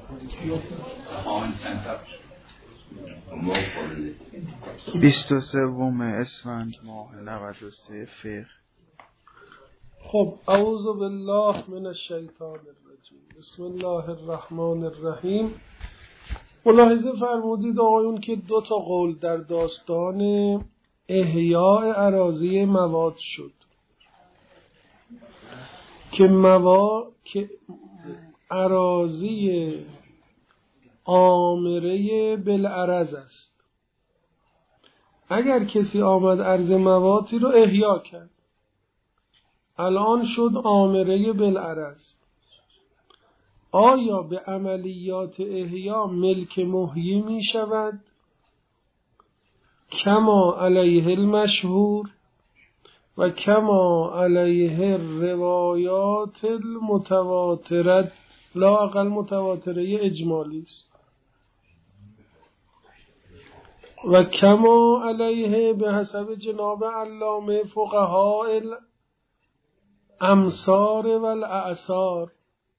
23 اسفند ماه 93 فقه. خب اعوذ بالله من الشیطان الرجیم. بسم الله الرحمن الرحیم. ملاحظه فرمودید آقایون که 2 قول در داستان احیاء اراضی مواد شد که اراضی آمره بالعرض است. اگر کسی آمد ارض موادی رو احیا کرد، الان شد آمره بالعرض، آیا به عملیات احیا ملک محیی می شود؟ کما علیه المشهور و کما علیه روایات المتواتره، لا اقل متواتره اجمالی است، و کما علیه به حسب جناب علامه فقهاء الامصار و الاعصار.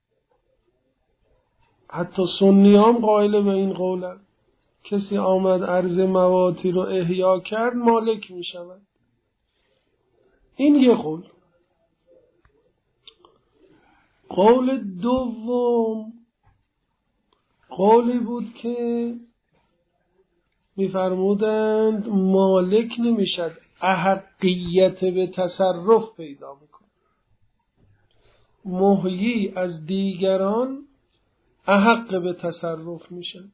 حتی سنیام قائل به این قولن، کسی آمد ارض مواتی رو احیا کرد مالک می شود. این یه قول. قول دوم قولی بود که می‌فرمودند مالک نمیشد، احقیت به تصرف پیدا میکنه. محیی از دیگران احق به تصرف میشد،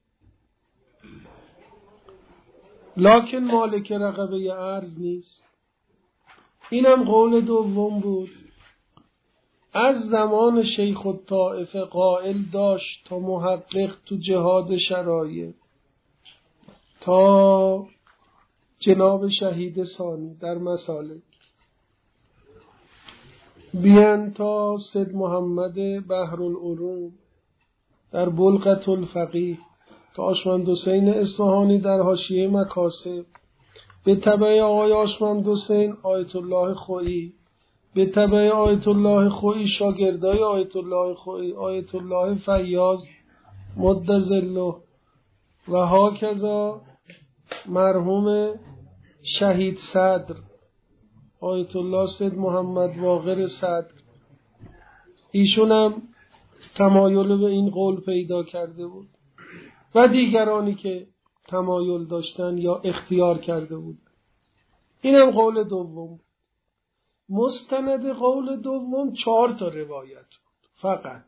لکن مالک رقبه ارض نیست. اینم قول دوم بود. از زمان شیخ الطائفه قائل داشت تا محقق تو جهاد شرایع، تا جناب شهید ثانی در مسالک، بیان تا سید محمد بحرالعلوم در بلغة الفقیه، تا آشمند حسین اصفهانی در حاشیه مکاسب، به تبع آقای آشمند حسین آیت الله خویی، به تبع آیت الله خویی شاگردای آیت الله خویی، آیت الله فیاض مد ظله، و هاکذا مرحوم شهید صدر آیت الله سید محمد باقر صدر، ایشون هم تمایل به این قول پیدا کرده بود و دیگرانی که تمایل داشتن یا اختیار کرده بود. اینم قول دوم. مستند قول دوم 4 روایت بود فقط.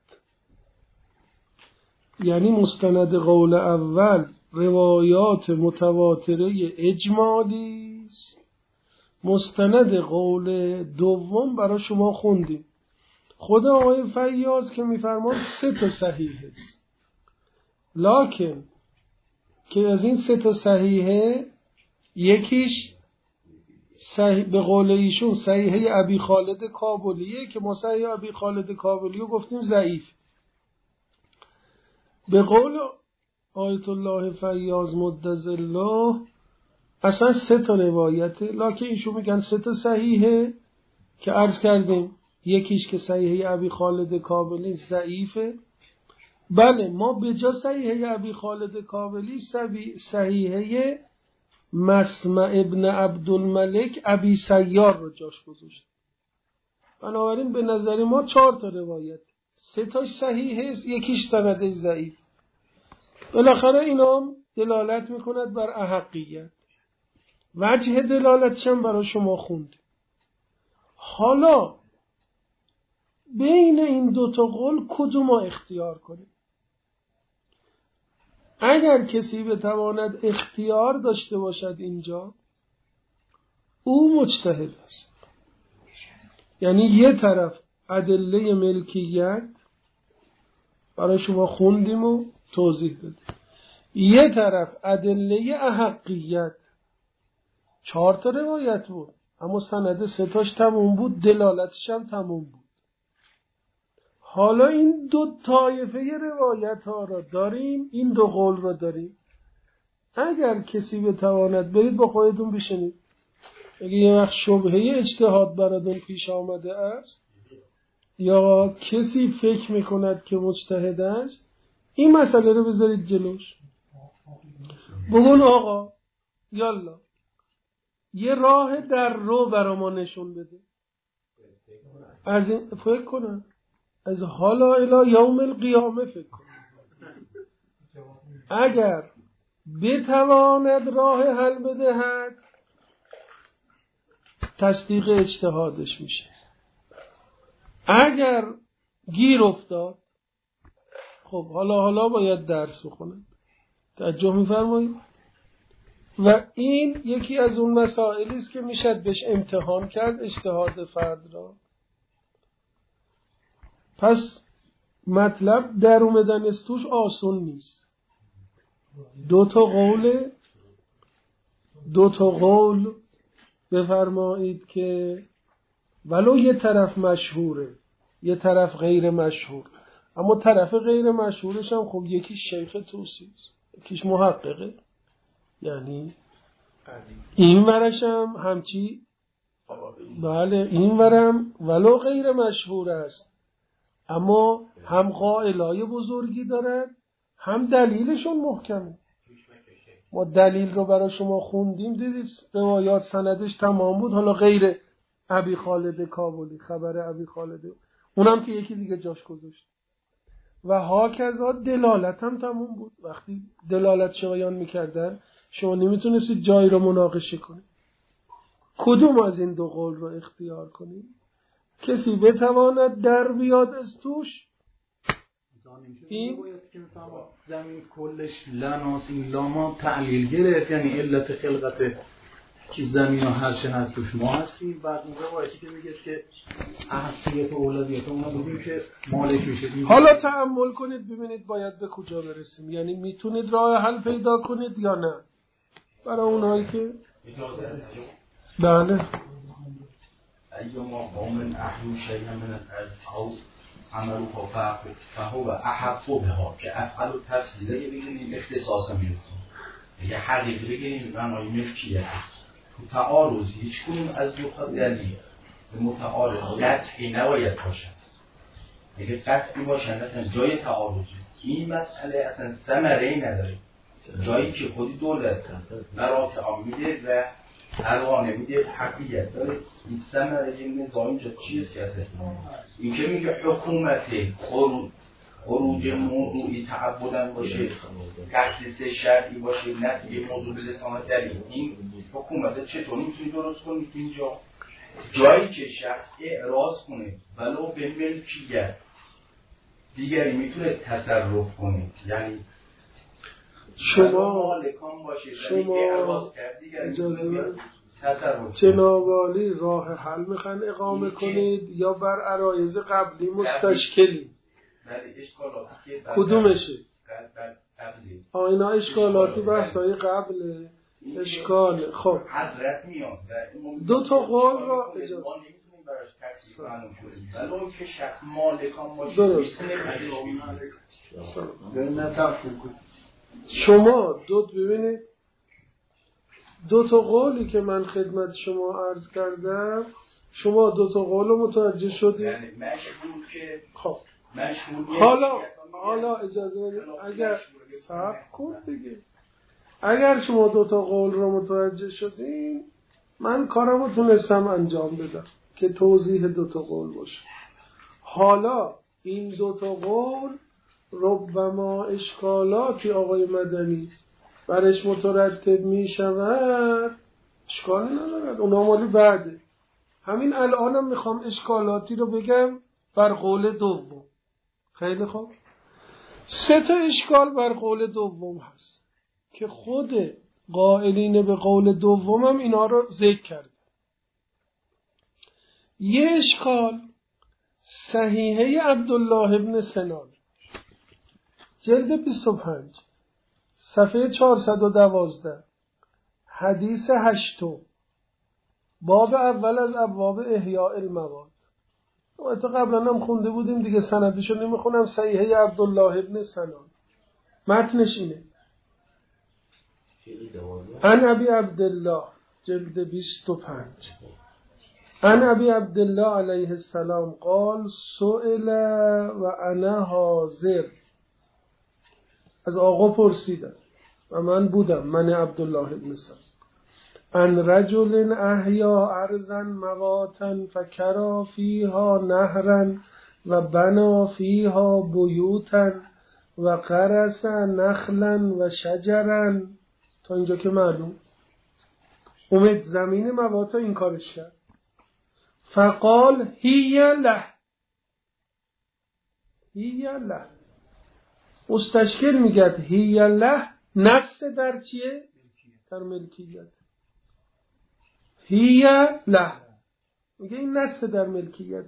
یعنی مستند قول اول روایات متواتره اجمالی است. مستند قول دوم برای شما خوندیم. خود آقای فیاض که میفرماد 3 صحیح است، لکن که از این 3 صحیحه یکیش صحیح به قول ایشون صحیحه ابی خالد کابلیه که ما صحیح ابی خالد کابلی رو گفتیم ضعیف. به قول آیت الله فیاض مد ظله اصلا 3 روایته، لکن ایشون میگن 3 صحیحه که عرض کردیم یکیش که صحیحه ابی خالد کابلی ضعیفه. بله، ما به جا صحیحه ابی خالد کابلی صحیحه مسمع ابن عبدالملک ابی سیار رو جاش گذاشت. بنابراین به نظر ما 4 روایت، 3 صحیحه، یکیش سندش ضعیف. بالاخره اینا هم دلالت میکند بر احقیت. وجه دلالتش هم برای شما خوند. حالا بین این 2 قول کدوم رو اختیار کنیم؟ اگر کسی بتواند اختیار داشته باشد اینجا، او مجتهد است. یعنی یه طرف ادله ملکیت برای شما خوندیم و توضیح دادیم، یه طرف ادله احقیت. 4 روایت بود اما سند 3 تموم بود، دلالتش هم تموم بود. حالا این 2 طایفه روایت ها را داریم، این 2 قول را داریم. اگر کسی بتواند، برید با خودتون بشنید، اگه یه وقت شبهه اجتهاد براتون پیش آمده است یا کسی فکر میکند که مجتهد است، این مسئله رو بذارید جلوش، بگون آقا یالا یه راه در رو برا ما نشون بده. از این فکر کنن، از حالا الی یوم القیامه فکر کنن. اگر بتواند راه حل بدهد تصدیق اجتهادش میشه. اگر گیر افتاد خب حالا باید درس بخونن. توجه میفرمایید؟ و این یکی از اون مسائلی است که میشد بهش امتحان کرد اجتهاد فرد را. پس مطلب در اومدن از توش آسون نیست. دو تا قول بفرمایید که ولو یه طرف مشهوره یه طرف غیر مشهور، اما طرف غیر مشهورش هم خب یکیش شیخ توسی است، یکیش محققه، یعنی این ورش هم همچی، بله این ورم ولو غیر مشهور است اما هم قائلای بزرگی دارد هم دلیلشون محکمه. ما دلیل رو برای شما خوندیم، دیدید روایات سندش تمام بود، حالا غیر ابی خالد کابلی، خبر ابی خالد اونم که یکی دیگه جاش گذاشت و هاکذا دلالت هم تمام بود. وقتی دلالت شایان میکردن شما نمیتونستید جایی رو مناقشه کنید. کدوم از این دو قول رو اختیار کنید؟ کسی بتواند در بیاد از توش این زمین کلش لناس این لاما تعلیل گرفت، یعنی علت خلقت که زمین و هرچه هست توش ما هستیم. بعد اون روایتی که میگه که احقیت و اولویت اونا بودیم که مالک میشه. حالا تأمل کنید ببینید باید به کجا برسیم، یعنی میتونید راه حل پیدا کنید یا نه برای اونایی که بله ایما قوم احلو شیئا من الارض او عملوا فهو احق بها که افعل و تفصیله بگیریم اختصاصا میرسیم. یه حقیقی بگیریم معنای ملکیت تو تعارض هیچ کنون از دو تا دلیل متعارض قطعی نباید باشد. اگه قطعی باشن اصلا جای تعارض این مسئله اصلا ثمره‌ای نداره. جایی که خودی دولت مراتع میده و پروانه میده حقیقت داره، این ثمره یه نظام اینجا چیست که اصلا این که میگه حکومت خروج موضوعی تعبدن باشه، تخصیص شرعی باشه، نفی موضوع به لسان دلیل، این حکومت چطور میتونی درست کنید؟ اینجا جایی که شخص اعراض کنه ولو به ملکیت دیگری میتونه تصرف کنه، یعنی شما مالکان باشه، شما اعراض کرد دیگری میتونه بیاد تصرف. جناب عالی راه حل میخوان اقامه کنید یا بر عرایض قبلی مستشکلی؟ کدومشه؟ اینا اشکالاتی بحثای قبله اشکال. خب حضرت میاد دو تا قول را اجازه براش تکلیف معلوم کنیم ولو که شخص مالکان باشه درست. میتونه شما ببینید دو تا قولی که من خدمت شما عرض کردم، شما دو تا قول متوجه شدید؟ یعنی مشهور که خب مشهور حالا اجازه بدید اگر صبر کن دیگه، اگر شما دو تا قول رو متوجه شدین من کارمو تونستم انجام بدم که توضیح دو تا قول باشه. حالا این دو تا قول ربما اشکالاتی آقای مدنی برش مترتب می شود، اشکالی ندارد، اونا مالی بعده. همین الانم میخوام اشکالاتی رو بگم بر قول دوم. خیلی خوب، 3 تا اشکال بر قول دوم هست که خود قائلین به قول دومم اینا رو ذکر کرد. یه اشکال صحیحه عبدالله ابن سنان جلد 25 صفحه 412 حدیث 8 باب اول از ابواب احیاء المواد. تو قبلا هم خونده بودیم دیگه، سندشو نمیخونم. صحیحه عبدالله ابن سنان متنش اینه: عن ابی عبدالله جلد 25 عن ابی عبدالله علیه السلام قال سئل و انا حاضر از آقا پرسیدن و من بودم، من عبدالله بن سلام، ان رجل احیا ارضا مواتا فکرا فیها نهرا و بنا فیها بیوتا و غرس نخلا و شجرا. تا اینجا که معلوم. اومد زمین مواتا این کارش کرد. فقال هی له، هی له. مستشکل میگه هی له، نص در چیه؟ در ملکیت. هی له میگه این نص در ملکیت،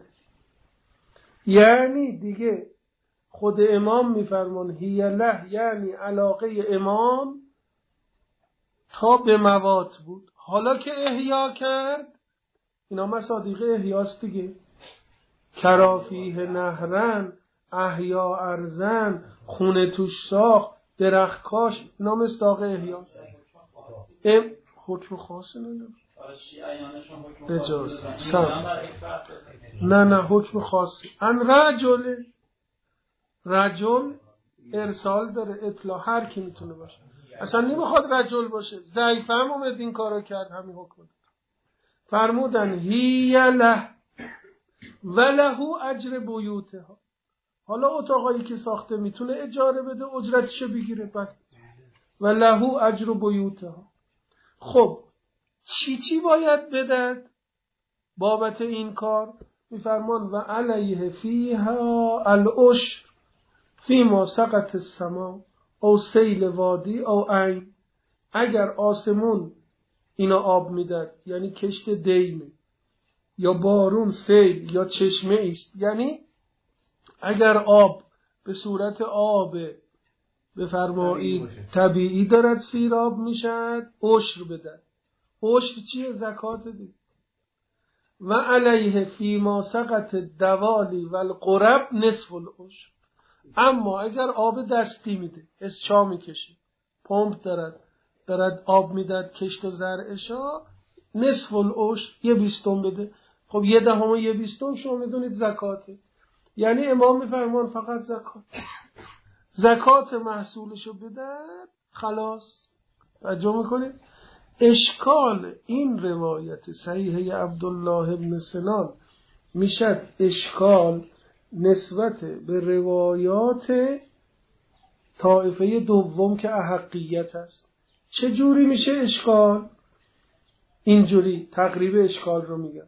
یعنی دیگه خود امام میفرمان هی له، یعنی علاقه امام تا به موات بود. حالا که احیا کرد، اینا مصادیق احیاست دیگه، کرافیه نهرن، احیا ارزن، خونه توش ساخت، درخت کاش، اینا مصداق احیاست. حکم خاصی نداره. اجازه نه حکم خاصی. ان رجل ارسال داره، اطلاع هر کی میتونه باشه، اصلا نمیخواد رجل باشه. ضعیف هم اومد این کارو کرد، همین حکم داره. فرمودن هی له و له اجر بیوتها. حالا اتاقایی که ساخته میتونه اجاره بده، اجرتشو بگیره بعد. و له اجر بیوتها. خب چی باید بدد بابت این کار؟ میفرمان و علیه فیها العشر فیما سقط السما او سیل وادی او عین. اگر آسمون اینا آب میداد، یعنی کشت دیمه، یا بارون، سیل، یا چشمه است، یعنی اگر آب به صورت آب بفرمایید طبیعی دارد سیراب میشد، عشر بدن. عشر چیه؟ زکات دی. و علیه فیما سقط الدوالی و القرب نصف العشر. اما اگر آب دستی میده، اسچا میکشه، پمپ دارد آب میداد کشت زرعشا، نصف العشر، 1/20 بده. خب 1/10 و 1/20 شما میدونید زکاته. یعنی امام میفرمان فقط زکات محصولشو بدن، خلاص. توجه میکنید؟ اشکال این روایت صحیحه عبدالله بن سنان میشد اشکال نسبت به روایات طائفه دوم که احقیت است. چه جوری میشه اشکال؟ اینجوری تقریب اشکال رو میگم.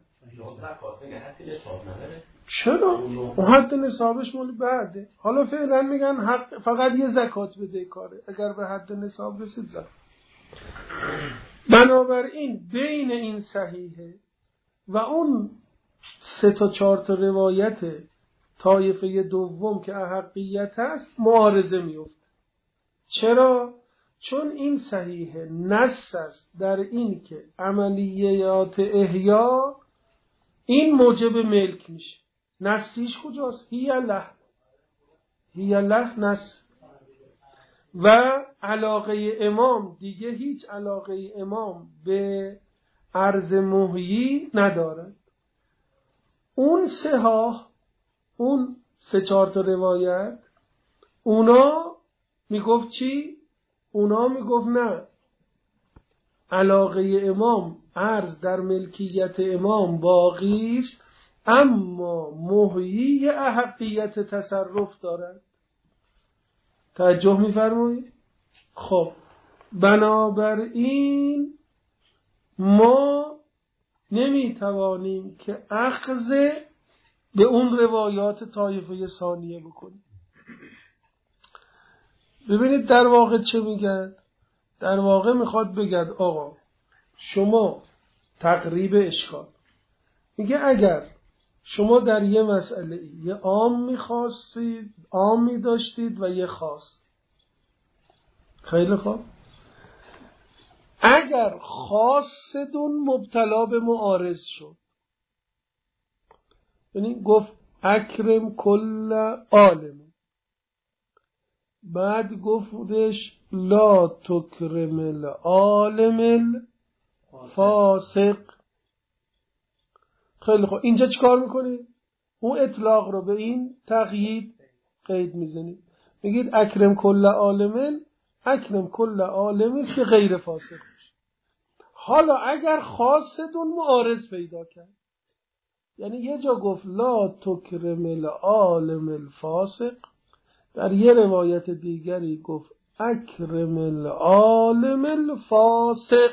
چرا؟ اون حد نصابش مال بعده. حالا فعلا میگن حق فقط یه زکات بده کاره، اگر به حد نصاب رسید زکات. بنابراین بین این صحیحه و اون 3 تا 4 تا روایت طایفه دوم که احقیت هست معارضه میفته. چرا؟ چون این صحیحه نص است در این که عملیات احیا این موجب ملک میشه. نصیش کجاست؟ هی له نص. و علاقه امام دیگه هیچ علاقه امام به ارض محیی ندارد. اون صحاح، اون 3-4 تا روایت، اونا میگفت چی؟ اونا میگفت نه، علاقه امام ارض در ملکیت امام باقی است، اما محیی احقیت تصرف دارد. توجه میفرمایید؟ خب بنابراین ما نمیتوانیم که اخذ به اون روایات طایفه ثانیه بکنیم. ببینید در واقع چه میگه؟ در واقع میخواد بگه آقا شما تقریب اشکال میگه اگر شما در یه مسئله یه عام میخواستید، عام میداشتید و یه خاص، خیلی خوب، اگر خاصتون مبتلا به معارض شد، یعنی گفت اکرم کل عالم، بعد گفتش لا تکرم العالم الفاسق، خیلی خوب، اینجا چیکار میکنی؟ اون اطلاق رو به این تقیید قید میزنی. میگید اکرم کل عالمن، اکرم کل عالمی است که غیر فاسق باشه. حالا اگر خاصتون معارض پیدا کرد، یعنی یه جا گفت لا تکرم العالم الفاسق، در یه روایت دیگری گفت اکرم العالم الفاسق،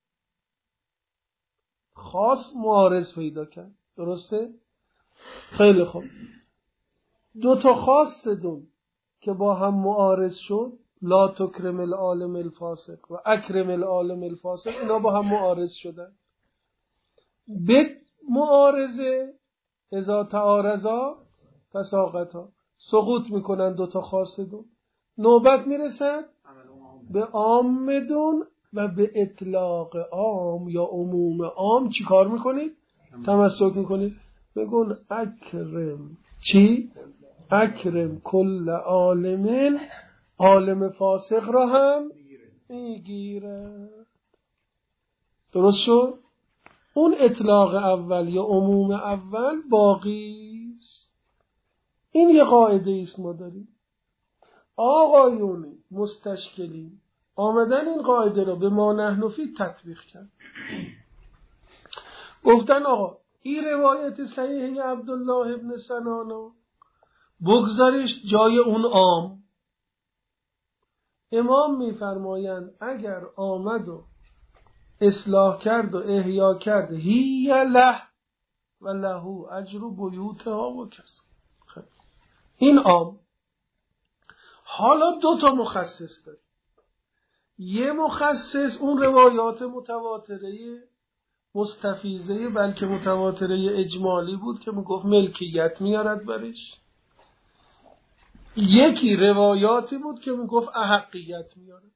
خاص معارض پیدا کرد. درسته؟ خیلی خوب. دو تا خاصتون که با هم معارض شد، لا تکرم العالم الفاسق و اکرم العالم الفاسق، اینا با هم معارض شدن. به معارضه اذا تعارضا تساقطا، سقوط میکنن دو تا خاصتون. نوبت میرسد به عامدون و به اطلاق عام یا عموم عام چی کار میکنید؟ تمسک میکنید. بگون اکرم چی؟ اکرم کل عالمین، عالم فاسق را هم میگیره. درست شد؟ اون اطلاق اول یا عموم اول باقیست. این یه قاعده است ما داریم. آقایون مستشکلین آمدن این قاعده را به ما نحن فی تطبیق کرد. گفتن آقا این روایت صحیح عبدالله ابن سنانا بگذارش جای اون عام. امام میفرمایند اگر آمد و اصلاح کرد و احیا کرد، هی له و له اجر بیوتها و کسب. این عام. حالا دو تا مخصص داریم. یه مخصص اون روایات متواتره مستفیضه، بلکه متواتره اجمالی بود که میگفت ملکیت میارد برش. یکی روایاتی بود که میگفت احقیت میارد.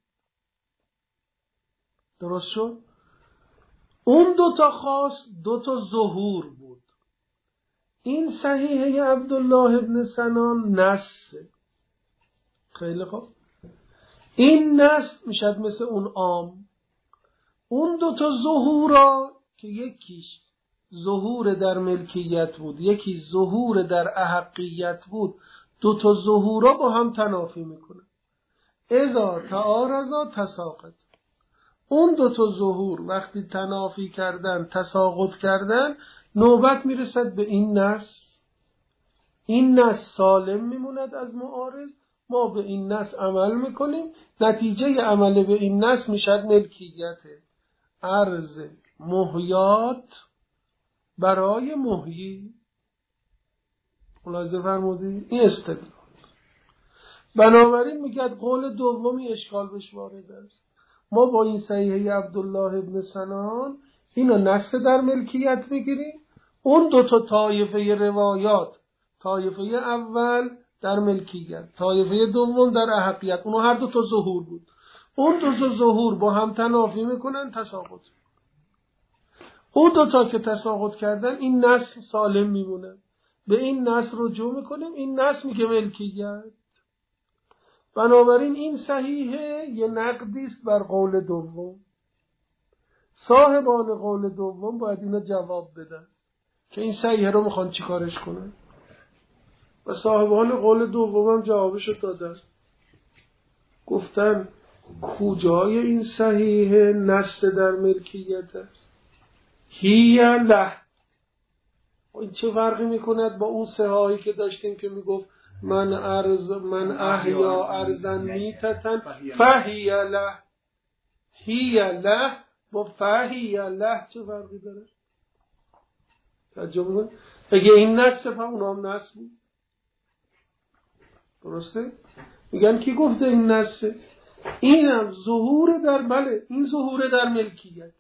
درست شد؟ اون دوتا خاص دوتا ظهور بود. این صحیحه عبدالله ابن سنان نسه. خیلی خوب. این نس میشد مثل اون عام. اون دوتا ظهورا که یکیش ظهور در ملکیت بود، یکی ظهور در احقیت بود، دوتا ظهورا با هم تنافی میکنه. اذا تعارضا تساقط. اون دوتا ظهور وقتی تنافی کردن، تساقط کردن، نوبت میرسد به این نس. این نس سالم میموند از معارض، ما به این نس عمل میکنیم، نتیجه عمل به این نس میشد ملکیت ارض محیات برای محیی. خلاصه فرمودی؟ این استدلال. بنابراین میگد قول دومی اشکال بهش وارد است. ما با این صحیحه عبدالله ابن سنان اینو نص در ملکیت میگیریم. اون دو تا طایفه روایات، طایفه اول در ملکیت، طایفه دوم در احقیت، اونو هر دو تا ظهور بود. اون دو تا ظهور با هم تنافی میکنن، تساقط. اون دو تا که تساقط کردن، این نص سالم میمونه. به این نص رجوع میکنیم، این نص میگه ملکیت. بنابراین این صحیحه یه نقدی است بر قول دوم. صاحبان قول دوم باید اینو جواب بدن که این صحیحه رو میخوان چی کارش کنن. و صاحبان قول دوم هم جوابشو دادن. گفتن کجای این صحیحه نص در ملکیت است؟ هی له. این چه فرقی میکند با اون صحاحی که داشتیم که میگفت من احیا ارزن میتتن فهی له. هی له با فهی له چه فرقی داره؟ ترجمه کن. اگه این نصه پا اون هم نص بود. درسته؟ میگن کی گفته این نصه؟ این هم ظهور در بله، این ظهور در ملکیت.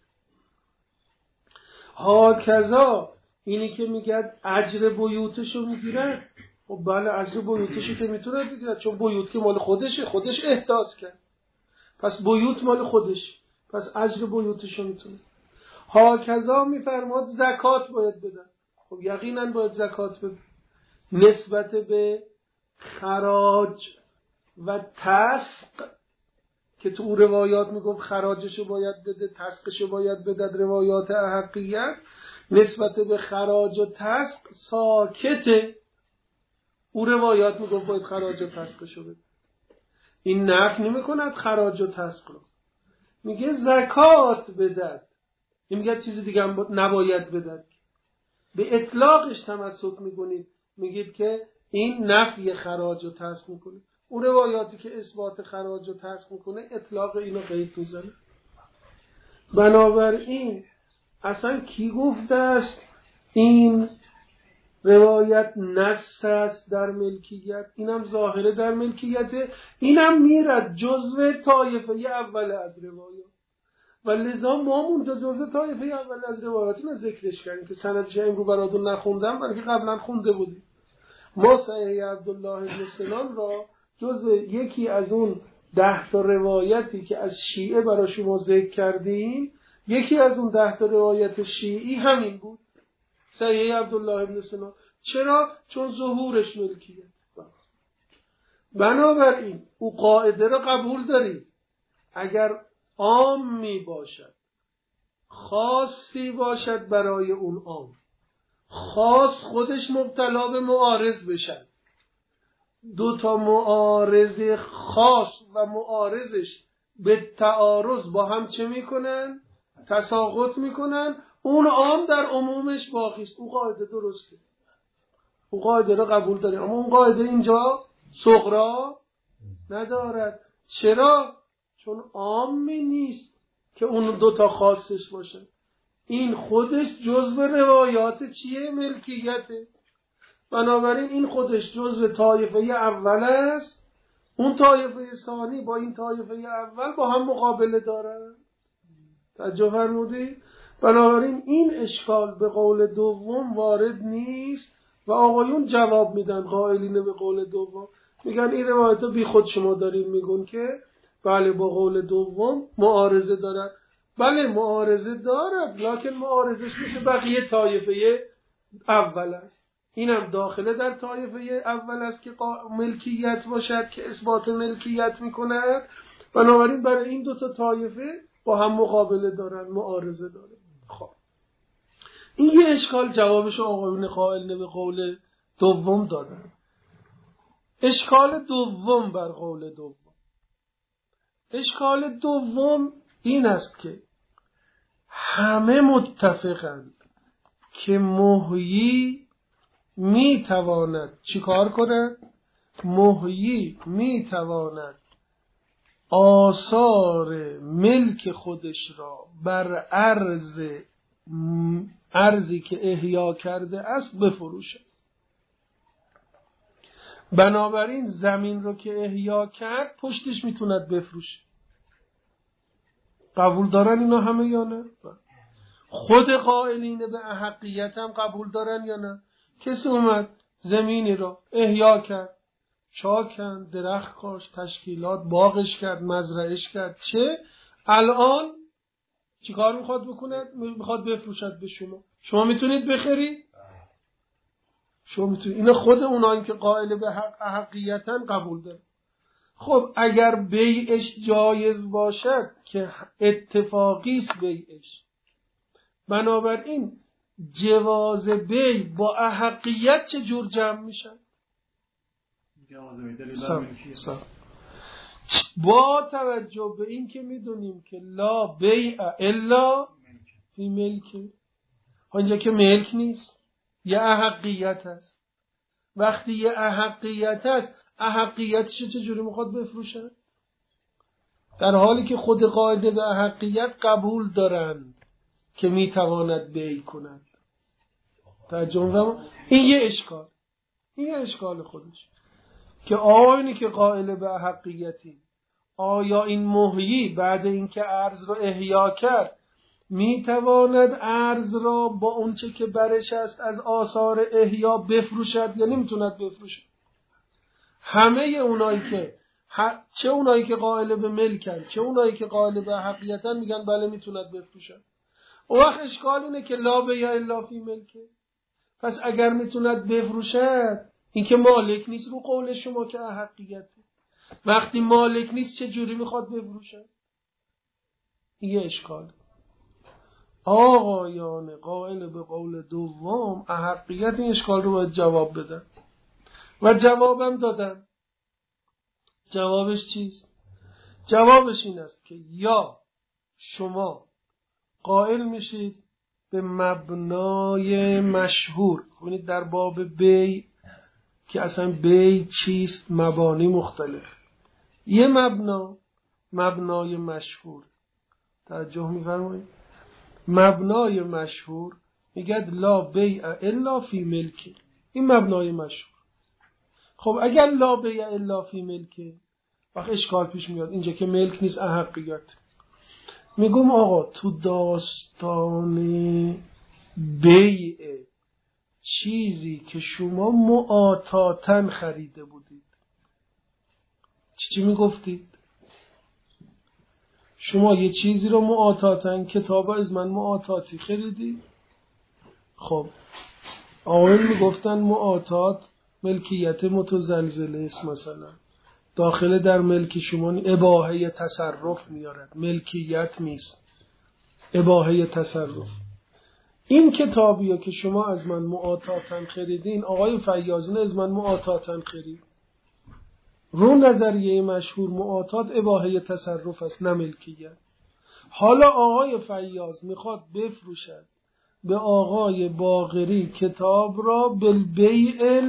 ها کذا اینی که میگه اجر بیوتشو میگیرن، خب بله اجر بیوتشو که میتونه بگیرن، چون بیوت که مال خودشه، خودش احداث کرد، پس بیوت مال خودش، پس اجر بیوتشو میتونه. ها کذا میفرماد زکات باید بدن. خب یقینا باید زکات بدن نسبت به خراج و تسق که تو روایات میگفت خراجشو باید بده، تسقشو باید بده. روایات احقیت نسبت به خراج و تسق ساکته. او روایات میگفت باید خراج و تسقشو بده. این نفی نمی‌کند خراج و تسق رو. میگه زکات بدد. این میگه چیزی دیگه هم نباید بدد. به اطلاقش تمسک میکنید، میگید که این نفی خراج و تسق میکنه. اون روایاتی که اثبات خراج و تسق میکنه اطلاق اینو قید میزنه. بنابراین اصلا کی گفته است این روایت نص است در ملکیت؟ اینم ظاهره در ملکیته، اینم میرد جزو طایفه اول از روایات و لذا ما اونجا جزو طایفه اول از روایات اینو ذکرش کردیم که سندش امرو براتون نخوندم بلکه قبلا خونده بودیم. ما صحیح عبدالله بن سنان را جزو یکی از اون 10 روایتی که از شیعه برای شما ذکر کردیم، یکی از اون 10 روایت شیعی همین بود، صحیح عبدالله بن سنان. چرا؟ چون ظهورش ملکیت. بنابراین او قاعده را قبول داریم اگر عامی باشد خاصی باشد برای اون عام، خاص خودش مبتلا به معارض بشن، 2 معارض خاص و معارضش به تعارض با هم چه میکنن؟ تساقط میکنن. اون عام در عمومش باقی است. اون قاعده درسته، اون قاعده رو قبول داریم، اما اون قاعده اینجا صغرا ندارد. چرا؟ چون عامی نیست که اون 2 خاصش باشه. این خودش جزو روایات چیه؟ ملکیته. بنابراین این خودش جزو طایفه اول است. اون طایفه ثانی با این طایفه اول با هم مقابله دارن. توجه فرمودی؟ بنابراین این اشکال به قول دوم وارد نیست و آقایون جواب میدن قائلین به قول دوم، میگن این روایت بی خود شما دارین میگن که بله با قول دوم معارضه دارد. بله معارضه دارد، لکن معارضش میشه بقیه طایفه اول است. اینم داخله در طایفه اول است که ملکیت باشد که اثبات ملکیت میکند. بنابراین برای این 2 طایفه با هم مقابله دارن، معارضه دارن. خب این یه اشکال جوابش آقایون قائل به قول دوم دادن. اشکال دوم بر قول دوم، اشکال دوم این است که همه متفقند که محیی میتواند چیکار کند؟ محیی میتواند آثار ملک خودش را بر ارضی که احیا کرده است بفروشد. بنابراین زمین رو که احیا کرد پشتش میتوند بفروشه. قبول دارن اینا همه یا نه؟ خود قائلین به احقیت هم قبول دارن یا نه؟ کسی اومد زمینی رو احیا کرد، چاکن، درخت کاشت، تشکیلات، باغش کرد، مزرعش کرد، چه؟ الان چی کار میخواد بکند؟ میخواد بفروشد به شما. شما میتونید بخرید؟ شما میتونید. اینا خود اونایی که قائل به حقیقتاً قبول داره. خب اگر بیعش جایز باشد که اتفاقی است بیعش، بنابراین جواز بیع با احقیت چه جور جمع میشن؟ با توجه به این که میدونیم که لا بیع الا فی ملک، اینجا که ملک نیست، یه احقیت هست. وقتی یه احقیت هست، احقیتش چجوری میخواد بفروشه؟ در حالی که خود قاعده به احقیت قبول دارن که میتواند بیع کند. ترجمه این یه اشکال، این یه اشکال خودش که آینی که قائل به احقیتی، آیا این محیی بعد اینکه ارض رو احیا کرد میتواند ارض را با اونچه که برش است از آثار احیا بفروشد یا نمیتوند بفروشد؟ همه اونایی که چه اونایی که قائل به ملکن چه اونایی که قائل به حقیقتن میگن بله میتوند بفروشد. اون وقت اشکال اینه که لا بیع الا فی ملکه. پس اگر میتوند بفروشد، این که مالک نیست رو قول شما که حقیقته. وقتی مالک نیست چه جوری میخواد بفروشد؟ این یه اشکال. آقایان قائل به قول دوم احقیت این اشکال رو باید جواب بدن و جوابم دادن. جوابش چیست؟ جوابش این است که یا شما قائل میشید به مبنای مشهور. ببینید در باب بی که اصلا بی چیست مبانی مختلف. یه مبنای مشهور، توجه می‌فرمایید؟ مبنای مشهور میگه لا بیع الا فی ملک. این مبنای مشهور. خب اگر لا بیع الا فی ملک، وقت اشکال پیش میاد اینجا که ملک نیست احقیت. میگم آقا تو داستان بیع چیزی که شما معاطاتن خریده بودید چی میگفتید؟ شما یه چیزی رو معاطاتن، کتاب از من معاطاتی خریدی. خب آقایون میگفتن معاطات ملکیت متزلزله است، مثلا داخل در ملک شما اباحه تصرف میارد، ملکیت نیست، اباحه تصرف. این کتابی که شما از من معاطاتن خریدین، آقای فیاضین از من معاطاتن خرید. رو نظریه مشهور معاطات اباحه تصرف است نه ملکیت. حالا آقای فیاض میخواد بفروشد به آقای باقری کتاب را بالبیع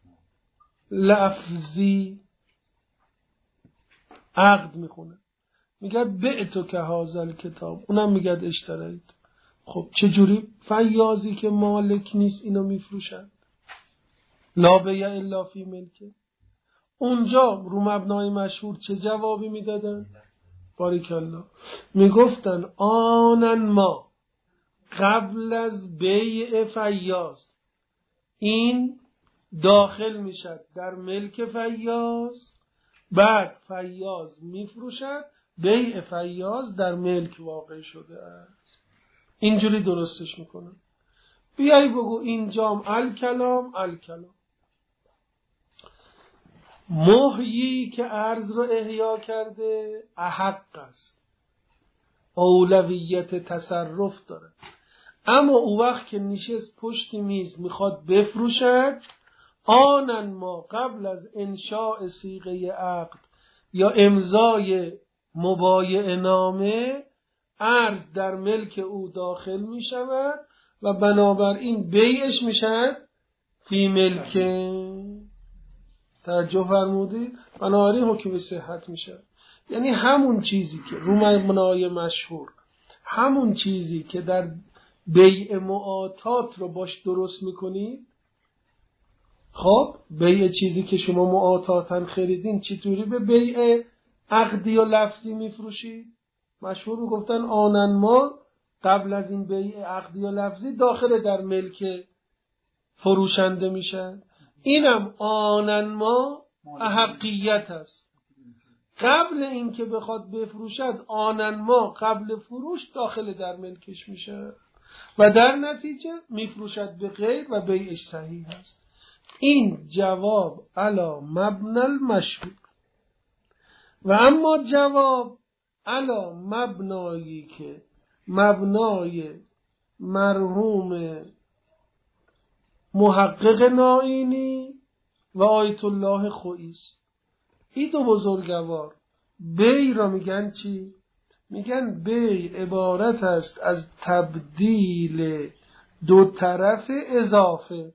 لفظی، عقد میخونه، میگه بعتو که هازل کتاب، اونم میگه اشترید. خب چجوری فیاضی که مالک نیست اینو میفروشد؟ لا بیع الا فی ملکه. اونجا رو مبنای مشهور چه جوابی میدادن؟ باریکالله، میگفتن آنن ما قبل از بیع فیاض این داخل میشد در ملک فیاض، بعد فیاض میفروشد، بیع فیاض در ملک واقع شده است. اینجوری درستش میکنن. بیایی بگو اینجام الکلام محیی که ارض رو احیا کرده احق است، اولویت تصرف داره. اما او وقت که نشست پشت میز میخواد بفروشد، آنن ما قبل از انشاء صیغه عقد یا امضای مبایع نامه ارض در ملک او داخل میشود و بنابراین بیعش میشد فی ملک. توجه فرمودید؟ بنابراین حکم صحت میشه. یعنی همون چیزی که رو مبنای مشهور، همون چیزی که در بیع معاطات رو باش درست میکنید. خب بیع چیزی که شما معاطاتن خریدین چطوری به بیع عقدی و لفظی میفروشید؟ مشهور میگفتن آنن ما قبل از این بیع عقدی و لفظی داخل در ملک فروشنده میشن. اینم آنن ما احقیت است. قبل اینکه بخواد بفروشد آنن ما قبل فروش داخل در ملکش میشه و در نتیجه میفروشد به غیر و بیعش صحیح است. این جواب علی مبنی المشهور. و اما جواب علی مبنایی که مبنای مرحوم محقق نائینی و آیت الله خویی است. این دو بزرگوار بی را میگن چی؟ میگن بی عبارت است از تبدیل دو طرف اضافه.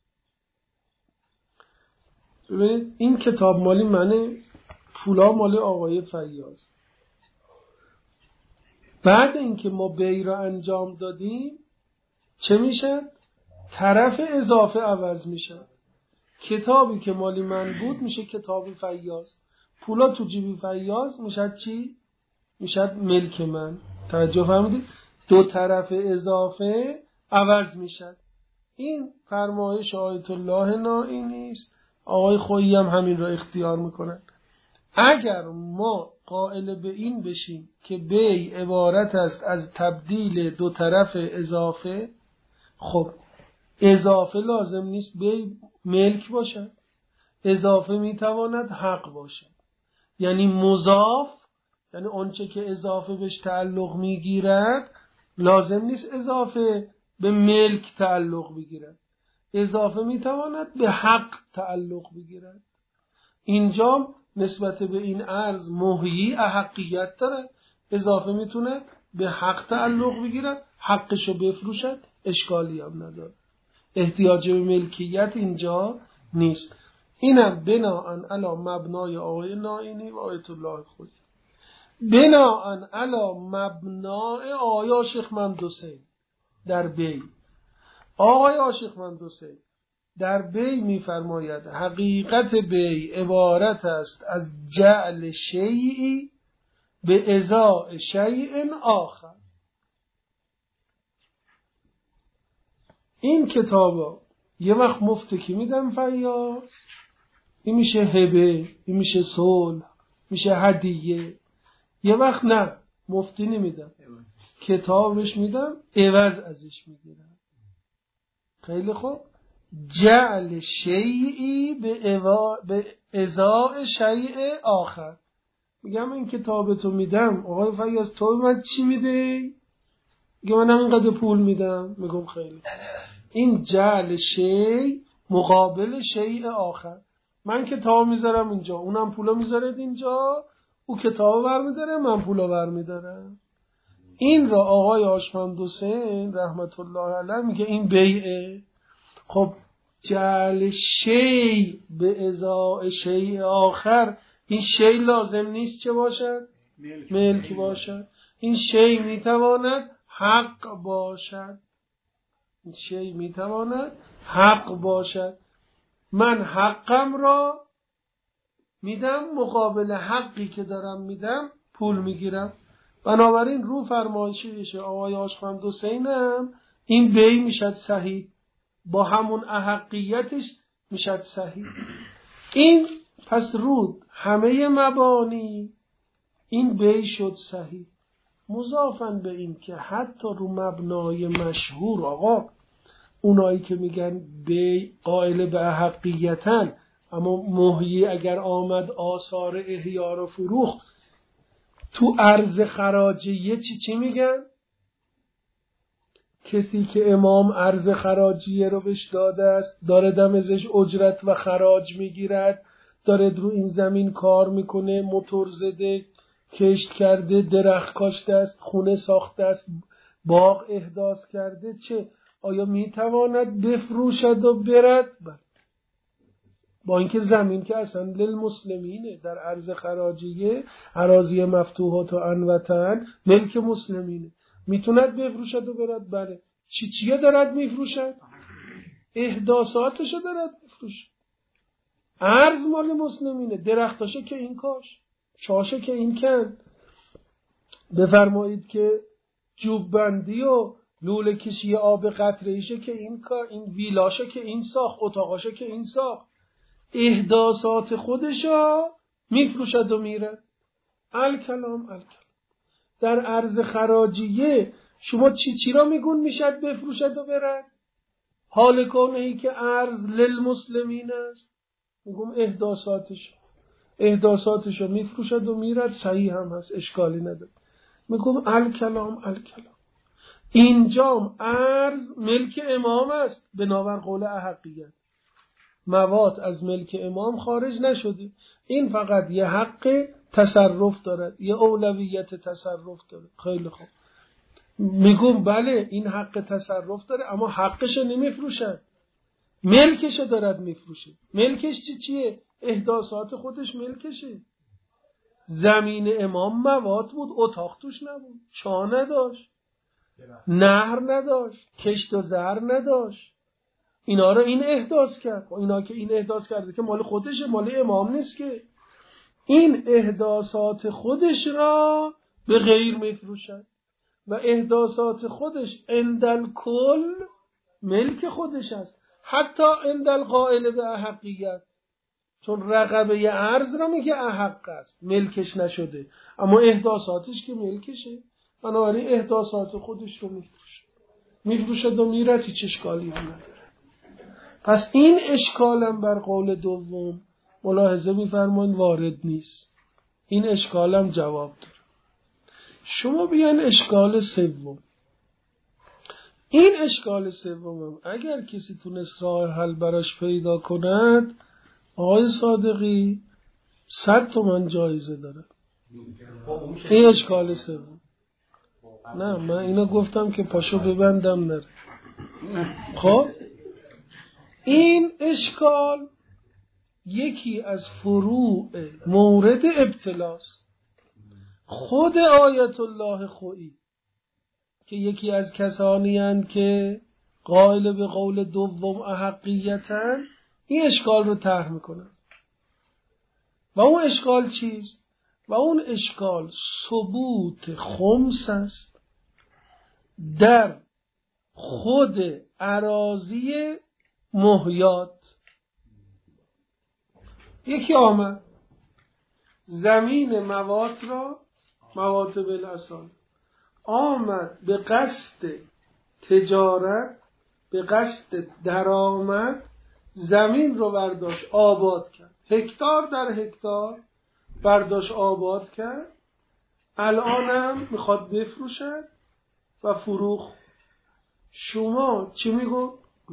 ببینید این کتاب مالی منه، پولا مالی آقای فیاض. بعد اینکه ما بی را انجام دادیم چه میشه؟ طرف اضافه عوض میشه. کتابی که مالی من بود میشه کتاب فیاض، پولا تو جیبی فیاض میشه چی؟ میشه ملک من. توجه فرمودید؟ دو طرف اضافه عوض میشه. این فرمایش آیت الله نائینی است. آقای خویی هم همین را اختیار میکنن. اگر ما قائل به این بشیم که بی عبارت است از تبدیل دو طرف اضافه، خب اضافه لازم نیست بی ملک باشد، اضافه میتواند حق باشد. یعنی مضاف، یعنی آنچه که اضافه بهش تعلق میگیرد لازم نیست اضافه به ملک تعلق بگیرد، اضافه میتواند به حق تعلق بگیرد. اینجا نسبت به این ارز محیی احقیت داره، اضافه میتونه به حق تعلق بگیره، حقشو بفروشد، اشکالی هم نداره. احتیاج به ملکیت اینجا نیست. اینم بناءً علی مبنای آقای نائینی و آیت الله خودی، بناءً علی مبنای آقای شیخ محمد حسین در بی. آقای عاشق محمد حسین در بی می‌فرماید حقیقت بی عبارت است از جعل شیئی به ازاء شیء آخر. این کتابا یه وقت مفتکی میدم فیاض، این میشه هبه، این میشه صلح، میشه هدیه. یه وقت نه، مفتی نمیدم، کتابش میدم، عوض ازش میگیرم. خیلی خوب. جعل شیئی به ازاء شیء آخر. میگم این کتابتو میدم، آقای فیاض تو من چی میدی؟ میگم من اینقدر پول میدم. میگم خیلی. این جعل شیء مقابل شیء آخر. من کتاب میذارم اینجا، اونم پولو میذاره اینجا، او کتابو برمیداره، من پولو برمیدارم. این را آقای آشمند حسین رحمت الله علیه میگه این بیعه. خب جعل شیء به ازاء شیء آخر، این شیء لازم نیست چه باشد؟ ملک باشد. این شیء میتواند حق باشد. این شیء میتواند حق باشد. من حقم را میدم، مقابل حقی که دارم میدم پول میگیرم. بنابراین رو فرمایشی آقای آشمند حسینم این بی میشد صحیح، با همون احقیتش میشد صحیح. این پس رود همه مبانی این بی شد صحیح. مضافاً به این که حتی رو مبنای مشهور آقا اونایی که میگن بی قائل به احقیتن، اما محیی اگر آمد آثار احیار و فروخ تو ارز خراجیه چی میگن؟ کسی که امام ارز خراجیه رو بهش داده است داره دم ازش اجرت و خراج میگیرد، داره رو این زمین کار میکنه، موتور زده، کشت کرده، درخت کاشته است، خونه ساخته است، باغ احداث کرده، چه آیا میتواند بفروشد و برد؟ با اینکه زمین که اصلا للمسلمینه، در ارز خراجیه اراضی مفتوحات و انوطن ملک مسلمینه، میتوند بفروشد و برد. بله. چیه دارد میفروشد؟ احداثاتشو دارد میفروشد. ارز مال مسلمینه، درختاشه که این کاش، چاشه که این کن. بفرمایید که جوب بندی و لوله کشی آب قطره‌ایشه که این کار، این ویلاشه که این ساخت، اتاقاشه که این ساخت، احداثات خودشا میفروشد و میره. الکلام در ارز خراجیه شما چی را میگون میشد بفروشد و برد؟ حال کنهی که ارز للمسلمین است، میگم احداثاتشو میفروشد و میرد، صحیح هم هست، اشکالی نداره. میگم الکلام اینجام ارز ملک امام است بنابر قول احقیت، مواد از ملک امام خارج نشده، این فقط یه حق تصرف دارد، یه اولویت تصرف داره. خیلی خوب. میگم بله این حق تصرف داره، اما حقش نمیفروشد، ملکش دارد میفروشه. ملکش چیه؟ احداثات خودش ملکشه. زمین امام مواد بود، اتاق توش نبود، چا نداشت، نهر نداشت، کشت و زر نداشت. اینا رو این احداث کرد. اینا که این احداث کرده که مال خودشه، مال امام نیست که. این احداثات خودش را به غیر میفروشد و احداثات خودش عندل کل ملک خودش است، حتی عندل قائل به احقیت، چون رقبه ارز را میگه احق است، ملکش نشده، اما احداثاتش که ملکشه. بنابراین احداثات خودش رو میفروشد و میره، هیچ اشکالی هم نداره. پس این اشکالم بر قول دوم ملاحظه میفرمایید وارد نیست، این اشکالم جواب داره. شما بیان اشکال سوم. این اشکال سوم اگر کسی تونست راه حل براش پیدا کند، آقای صادقی 100 تومن جایزه داره. این اشکال سوم. نه من اینو گفتم که پاشو ببندم نره. خب این اشکال یکی از فروع مورد ابتلاست. خود آیت الله خویی که یکی از کسانی هستند که قائل به قول دوم احقیتن، این اشکال رو طرح میکنن. و اون اشکال چیست؟ و اون اشکال ثبوت خمس است در خود اراضی محیات. یکی آمد زمین موات را، موات بالاصال، آمد به قصد تجارت، به قصد درآمد، زمین رو برداشت آباد کرد، هکتار در هکتار برداشت آباد کرد، الانم میخواد بفروشد و فروخت. شما چی میگون؟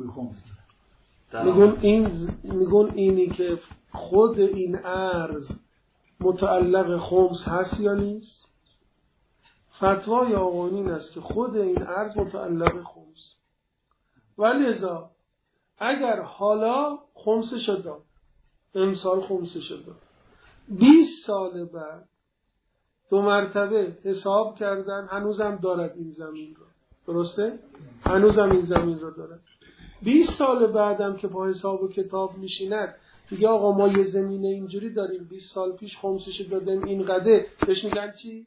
میگون اینی که خود این ارز متعلق خمس هست یا نیست؟ فتوای آقایون این است که خود این ارز متعلق خمس. ولذا اگر حالا خمسش داد، امسال خمسش داد، 20 سال بعد 2 مرتبه حساب کردن، هنوزم دارد این زمین رو، درسته؟ هنوزم این زمین رو دارد. 20 سال بعدم که با حساب و کتاب میشیند میگه آقا ما یه زمینه اینجوری داریم، 20 سال پیش خمسش دادیم این قده، بهش میگن چی؟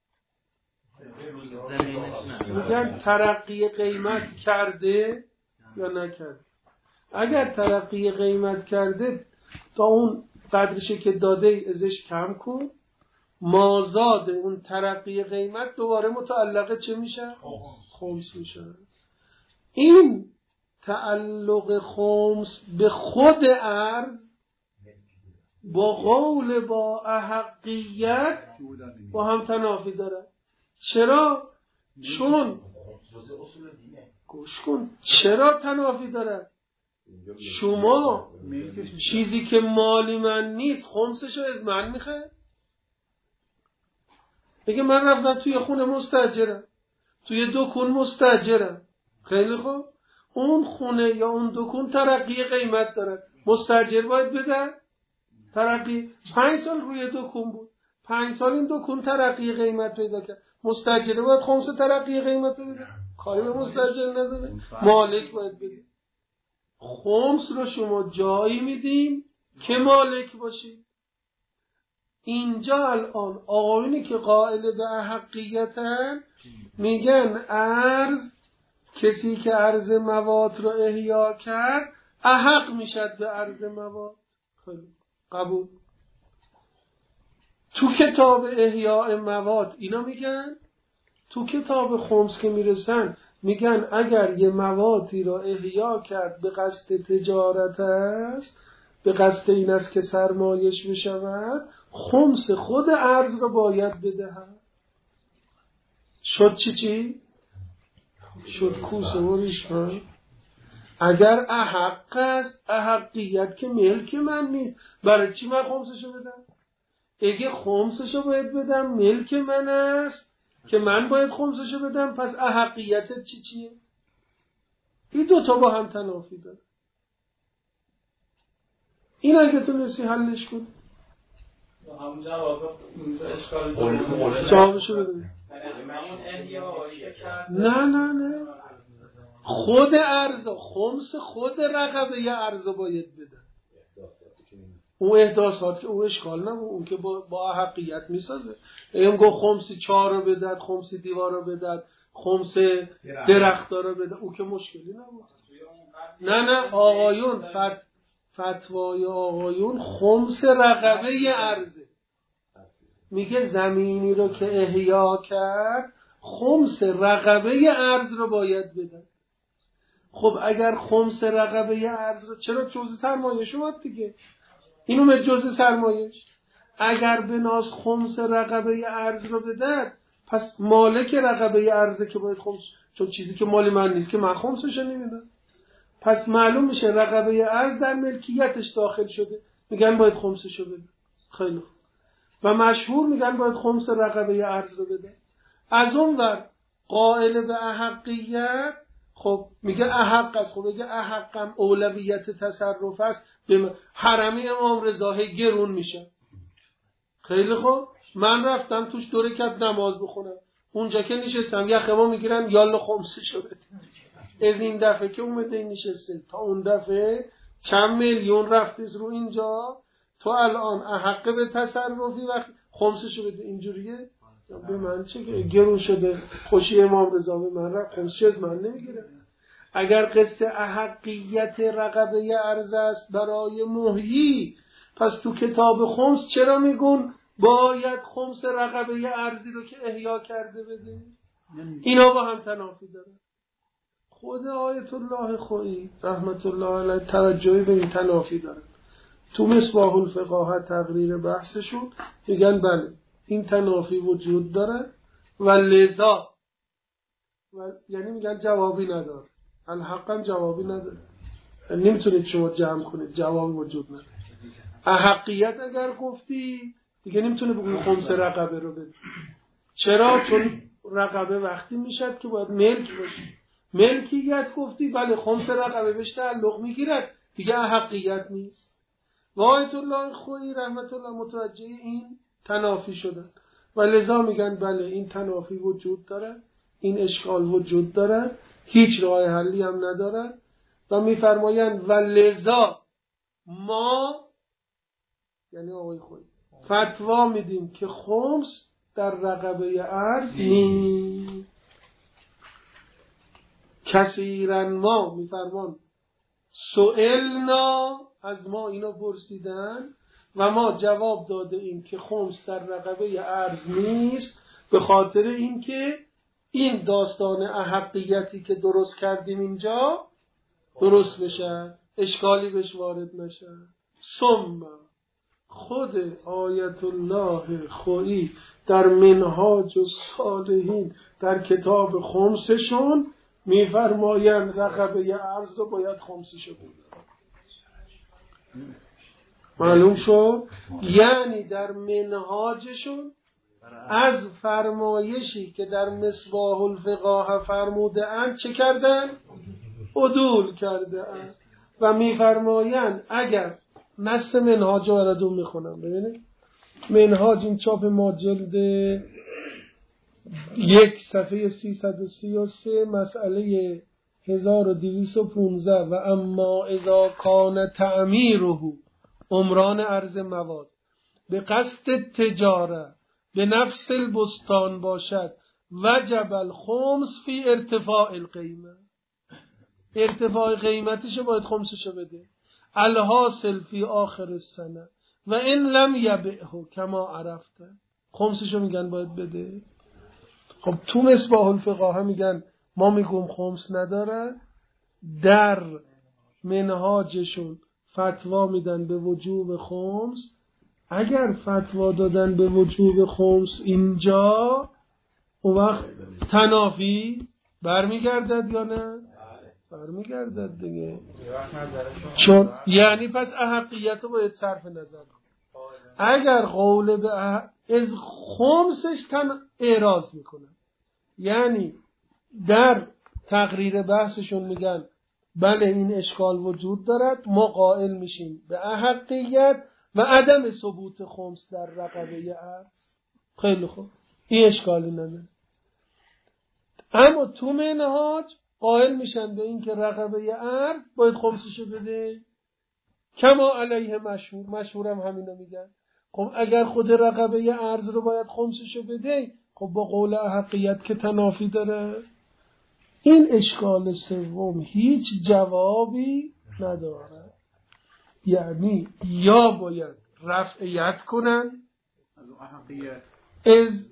میگن ترقی قیمت کرده یا نکرده. اگر ترقی قیمت کرده تا اون قدرشه که داده ازش کم کن، مازاد اون ترقی قیمت دوباره متعلقه چه میشه؟ خمس میشه. این تعلق خمس به خود ارز با قول با احقیت با هم تنافی داره. چرا؟ چون گوش کن، چرا تنافی داره؟ شما چیزی که مالی من نیست خمسشو از من میخوای؟ بگه من رفتم توی خونه مستاجرم، توی دکون مستاجرم، خیلی خوب، اون خونه یا اون دکون ترقی قیمت داره، مستاجر باید بده ترقی. 5 سال روی دکون بود، 5 سال این دکون ترقی قیمت پیدا کرد، مستاجر باید خمس ترقی قیمت رو بده؟ کاری به مستاجر نداره، مالک باید بده. خمس رو شما جایی میدین که مالک باشی. اینجا الان آقایونی که قائل به احقیتن میگن ارز، کسی که ارز مواد رو احیا کرد احق میشد به ارز مواد. خیلی قبول. تو کتاب احیاء مواد اینا میگن، تو کتاب خمس که میرسن میگن اگر یه موادی را احیا کرد به قصد تجارت است، به قصد این است که سرمایش بشود، خمس خود ارز را باید بدهد. شد چی؟ شد کوسه و ریشمان. اگر احق است، احقیت که ملک من نیست، برای چی من خمسشو بدم؟ اگه خمسشو باید بدم ملک من است که من باید خمسشو بدم، پس احقیتت چیه؟ این دوتا با هم تنافی داره. این اگه تونستی حلش کن همون اشکال جوابشو بده. نه خود ارز، خمس خود رقبه ی ارز باید بده. اون احداثات که اون اشکال نبود، اون که با حقیقت میسازه. اگه گفت خمسی 4 رو بدد، خمسی دیوار رو بدد، خمس درختا رو بدد، اون که مشکلی نبود. نه آقایون، فتوای آقایون خمس رقبه ی ارزه. میگه زمینی رو که احیا کرد خمس رقبه ی ارز رو باید بدن. خب اگر خمس رقبه ی ارز رو، چرا جزء سرمایه‌اش اومد دیگه، اینو به جزء سرمایه‌اش. اگر بناس خمس رقبه ی ارز رو بدن، پس مالک رقبه ی ارزه که باید خمس، چون چیزی که مال من نیست که من خمسش نمیدم. پس معلوم میشه رقبه ی ارز در ملکیتش داخل شده، میگن باید خمسشو بده. خیلی خوب. و مشهور میگن باید خمس رقبه ارز رو بده. از اون ور قائل به احقیت خب میگه احق است. خب میگه احقم اولویت تصرف است، به حرمی امام رضا گرون میشه. خیلی خوب، من رفتم توش 2 رکعت نماز بخونم، اونجا که نشستم یخمو میگیرن یالا خمسشو بده. از این دفعه که اومده این نشسته تا اون دفعه چند میلیون رفتیز رو اینجا، تو الان احق به تصرفی وقت خمسشو بده. اینجوریه به من چه گرون شده؟ خوشی امام رضا به من رفت، خمسش از من نمیگیره. اگر قصه احقیت رقبه ارز است برای محیی، پس تو کتاب خمس چرا میگون باید خمس رقبه ارزی رو که احیا کرده بده؟ اینا با هم تنافی داره. خود آیت الله خویی رحمت الله علیه توجهی به این تنافی داره. تو مصباح الفقاهه تقریر بحثشون میگن بله این تنافی وجود داره و لذا یعنی میگن جوابی نداره. الحقا جوابی نداره، نمیتونید شما جمع کنید، جوابی وجود نداره. احقیت اگر گفتی دیگه نمیتونه بگوی خمس رقبه رو بده. چرا؟ چون رقبه وقتی میشد که باید ملک باشه. ملکیت گفتی بله خمس رقبه بهش تعلق میگیرد، دیگه احقیت نیست. و آیت الله خویی رحمت الله متوجه این تنافی شدن و لذا میگن بله این تنافی وجود داره، این اشکال وجود داره، هیچ راه حلی هم نداره و میفرمایند و لذا ما یعنی آقای خویی فتوا میدیم که خمس در رقبه ارز نیست. کثیرا ما میفرمان سئلنا، از ما اینو پرسیدن و ما جواب داده ایم که خمس در رقبه ارز نیست، به خاطر اینکه این داستان احقیتی که درست کردیم اینجا درست بشه، اشکالی بهش وارد نشه. ثم خود آیت الله خویی در منهاج الصالحین در کتاب خمسشون میفرمایند رقبه ارز رو باید خمسشو بده. معلوم شد؟ یعنی در منهاجشون از فرمایشی که در مصباح الفقاهه فرموده اند چه کردن؟ عدول کرده اند و میفرمایند اگر نص منهاج رو براتون میخونم ببینید. منهاج این چاپ ما جلد 1 صفحه 333 مسئله 1215 و اما اذا کان تعمیره عمران ارض مواد به قصد تجاره به نفس البستان باشد وجب الخمس فی ارتفاع القیمه. ارتفاع قیمتش باید خمسشو بده. الحاصل فی آخر السنه و ان لم یبعه کما عرفته، خمسشو میگن باید بده. خب تو مصباح الفقاهه میگن ما میگم خمس نداره، در منهاجشون فتوا میدن به وجوب خمس. اگر فتوا دادن به وجوب خمس اینجا، اون وقت تنافی برمیگردد یا نه؟ برمیگردد دیگه. چون یعنی پس احقیت رو باید صرف نظر کن. اگر قول به از خمسش اعراض میکنن، یعنی در تقریر بحثشون میگن بله این اشکال وجود دارد، ما قائل میشیم به احقیت و عدم ثبوت خمس در رقبه ارز. خیلی خوب، این اشکالی نداره. اما تو منهاج قائل میشن به این که رقبه ارز باید خمسشو بده، کما علیه مشهورم همینو میگن. خب اگر خود رقبه ارز رو باید خمسشو بده، خب با قول احقیت که تنافی داره. این اشکال سوم هیچ جوابی نداره. یعنی یا باید رفعیت کنن از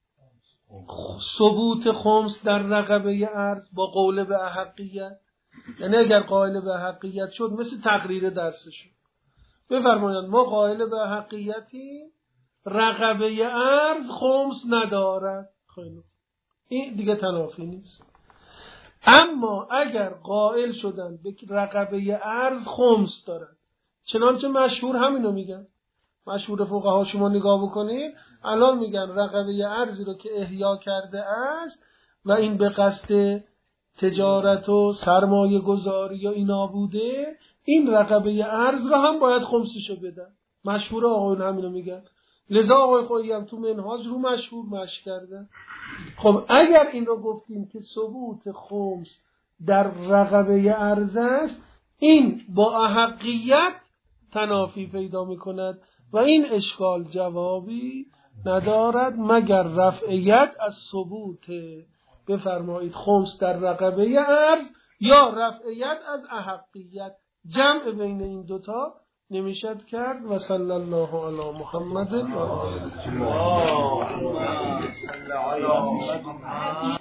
ثبوت خمس در رقبه ارز با قول به احقیت، یعنی اگر قائل به احقیت شد مثل تقریر درسشون بفرمایند ما قائل به احقیتی، رقبه ارز خمس ندارد. خیلی این دیگه تنافی نیست. اما اگر قائل شدن به رقبه ارز خمس دارد، چنانچه مشهور همینو میگن، مشهور فقها شما نگاه بکنید الان میگن رقبه ارزی رو که احیا کرده است و این به قصد تجارت و سرمایه گذاری یا اینا بوده، این رقبه ارز رو هم باید خمسشو بدن. مشهور آقایون همینو میگن. لذا آقای خویی هم تو منهاج رو مشهور مشق کردن. خب اگر این رو گفتیم که ثبوت خمس در رقبه ارز است، این با احقیت تنافی پیدا میکند و این اشکال جوابی ندارد مگر رفعیت از ثبوت بفرمایید خمس در رقبه ارز یا رفعیت از احقیت. جمع بین این دوتا نمیشد کرد. و صلی الله علی محمد و آله.